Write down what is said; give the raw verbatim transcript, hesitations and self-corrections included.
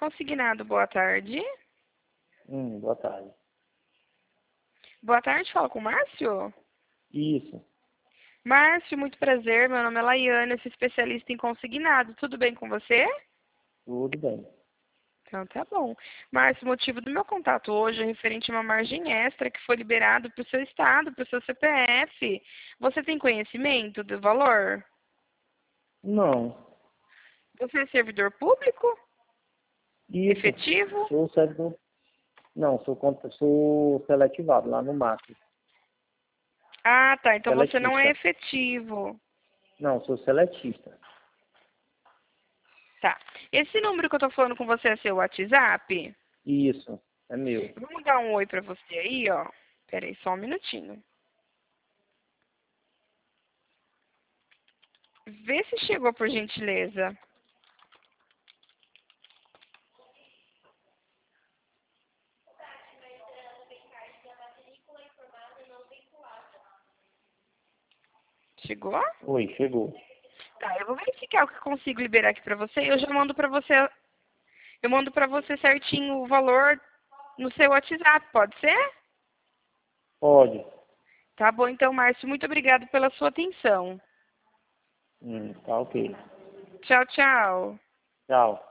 Consignado, boa tarde. Hum, boa tarde. Boa tarde, fala com o Márcio? Isso, Márcio, muito prazer. Meu nome é Laiane, sou especialista em consignado. Tudo bem com você? tudo bem. Então tá bom. Márcio, o motivo do meu contato hoje é referente a uma margem extra que foi liberado para o seu estado, para o seu C P F. Você tem conhecimento do valor? Não, Você é servidor público? isso, Efetivo? sou servidor, não, sou, contra- sou seletivado lá no máximo. Ah, tá. Então você não é Seletista. efetivo. Não, sou seletista. Tá. Esse número que eu tô falando com você é seu WhatsApp? Isso, é meu. Vamos dar um oi pra você aí, ó. Pera aí, só um minutinho. Vê se chegou, por gentileza. Chegou? Oi, chegou. Tá, eu vou verificar o que eu consigo liberar aqui pra você e eu já mando pra você. Eu mando pra você certinho o valor no seu WhatsApp, pode ser? Pode. Tá bom, então, Márcio, muito obrigado pela sua atenção. Hum, tá ok. Tchau, tchau. Tchau.